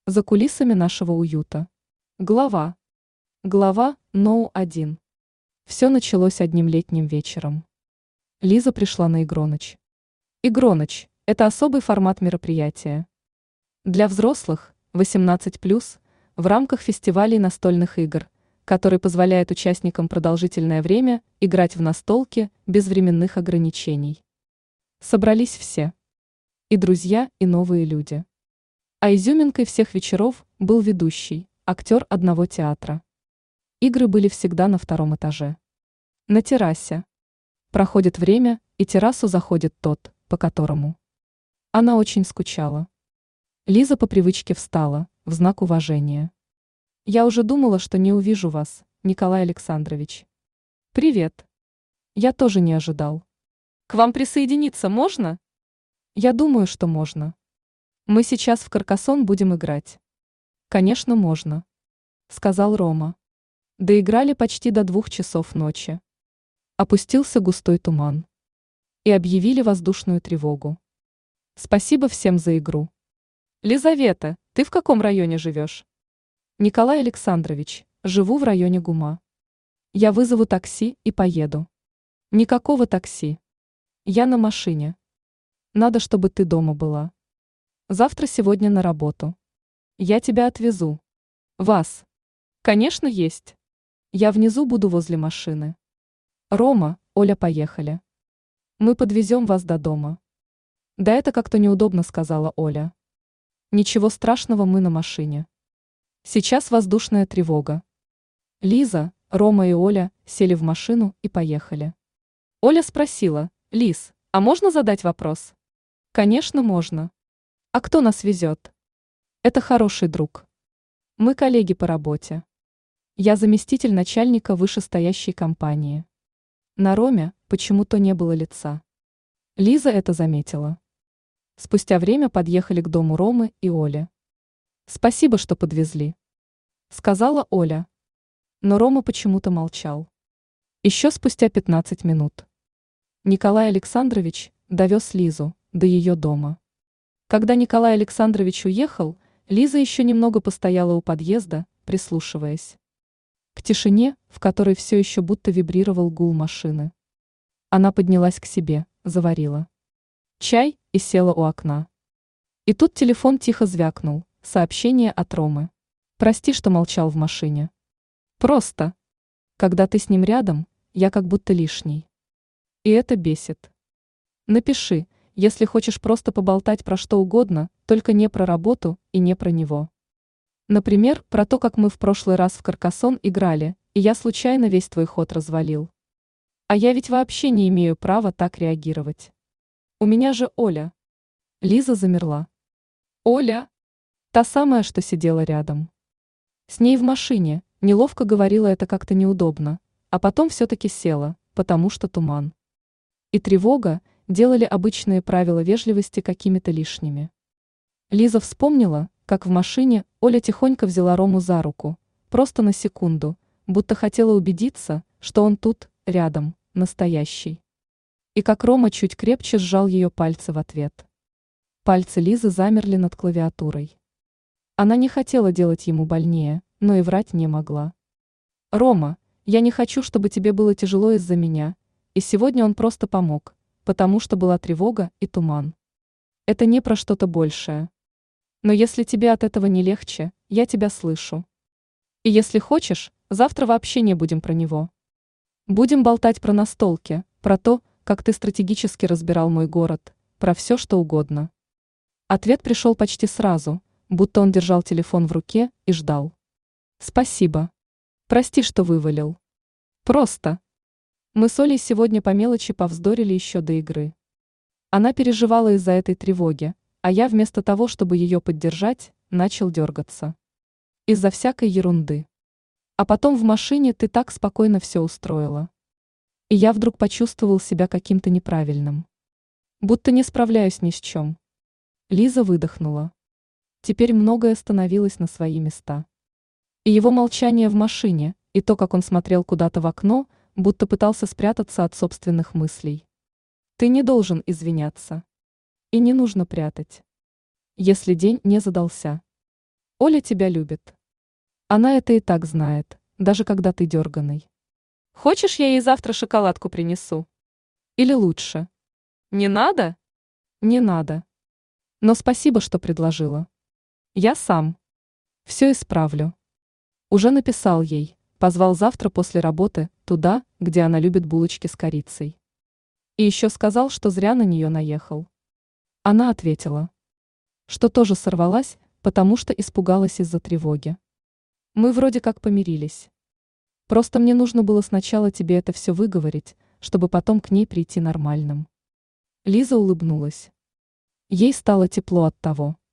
За кулисами нашего уюта. Глава. Глава ноу-1. Все началось одним летним вечером. Лиза пришла на Игроныч. Игроныч– это особый формат мероприятия. Для взрослых, 18+, в рамках фестивалей настольных игр, который позволяет участникам продолжительное время играть в настолки без временных ограничений. Собрались все. И друзья, и новые люди. А изюминкой всех вечеров был ведущий, актер одного театра. Игры были всегда на втором этаже. На террасе. Проходит время, и террасу заходит тот, по которому. Она очень скучала. Лиза по привычке встала, в знак уважения. «Я уже думала, что не увижу вас, Николай Александрович». «Привет». «Я тоже не ожидал». «К вам присоединиться можно?» «Я думаю, что можно». «Мы сейчас в Каркасон будем играть». «Конечно, можно», — сказал Рома. Доиграли почти до 2 часов ночи. Опустился густой туман. И объявили воздушную тревогу. Спасибо всем за игру. Лизавета, ты в каком районе живешь? Николай Александрович, живу в районе ГУМа. Я вызову такси и поеду. Никакого такси. Я на машине. Надо, чтобы ты дома была. Завтра-сегодня на работу. Я тебя отвезу. Вас. Конечно, есть. Я внизу буду возле машины. Рома, Оля, поехали. Мы подвезем вас до дома. Да это как-то неудобно, сказала Оля. Ничего страшного, мы на машине. Сейчас воздушная тревога. Лиза, Рома и Оля сели в машину и поехали. Оля спросила: Лиз, а можно задать вопрос? Конечно, можно. А кто нас везет? Это хороший друг. Мы коллеги по работе. Я заместитель начальника вышестоящей компании. На Роме почему-то не было лица. Лиза это заметила. Спустя время подъехали к дому Ромы и Оли. «Спасибо, что подвезли», — сказала Оля. Но Рома почему-то молчал. Еще спустя 15 минут. Николай Александрович довез Лизу до ее дома. Когда Николай Александрович уехал, Лиза еще немного постояла у подъезда, прислушиваясь к тишине, в которой все еще будто вибрировал гул машины. Она поднялась к себе, заварила чай и села у окна. И тут телефон тихо звякнул, сообщение от Ромы. «Прости, что молчал в машине. Просто, когда ты с ним рядом, я как будто лишний. И это бесит. Напиши, если хочешь просто поболтать про что угодно, только не про работу и не про него. Например, про то, как мы в прошлый раз в Каркасон играли, и я случайно весь твой ход развалил. А я ведь вообще не имею права так реагировать. У меня же Оля». Лиза замерла. Оля? Та самая, что сидела рядом. С ней в машине, неловко говорила это как-то неудобно, а потом все-таки села, потому что туман. И тревога делали обычные правила вежливости какими-то лишними. Лиза вспомнила, как в машине Оля тихонько взяла Рому за руку, просто на секунду, будто хотела убедиться, что он тут, рядом, настоящий. И как Рома чуть крепче сжал ее пальцы в ответ. Пальцы Лизы замерли над клавиатурой. Она не хотела делать ему больнее, но и врать не могла. «Рома, я не хочу, чтобы тебе было тяжело из-за меня, и сегодня он просто помог, потому что была тревога и туман. Это не про что-то большее. Но если тебе от этого не легче, я тебя слышу. И если хочешь, завтра вообще не будем про него. Будем болтать про настолки, про то, как ты стратегически разбирал мой город, про все, что угодно». Ответ пришел почти сразу, будто он держал телефон в руке и ждал. «Спасибо. Прости, что вывалил. Просто. Мы с Олей сегодня по мелочи повздорили еще до игры. Она переживала из-за этой тревоги, а я вместо того, чтобы ее поддержать, начал дергаться. Из-за всякой ерунды. А потом в машине ты так спокойно все устроила. И я вдруг почувствовал себя каким-то неправильным. Будто не справляюсь ни с чем». Лиза выдохнула. Теперь многое становилось на свои места. И его молчание в машине, и то, как он смотрел куда-то в окно, будто пытался спрятаться от собственных мыслей. Ты не должен извиняться. И не нужно прятать. Если день не задался. Оля тебя любит. Она это и так знает, даже когда ты дерганый. Хочешь, я ей завтра шоколадку принесу? Или лучше? Не надо? Не надо. Но спасибо, что предложила. Я сам. Все исправлю. Уже написал ей, позвал завтра после работы туда, где она любит булочки с корицей. И еще сказал, что зря на нее наехал. Она ответила, что тоже сорвалась, потому что испугалась из-за тревоги. Мы вроде как помирились. Просто мне нужно было сначала тебе это все выговорить, чтобы потом к ней прийти нормальным. Лиза улыбнулась. Ей стало тепло от того,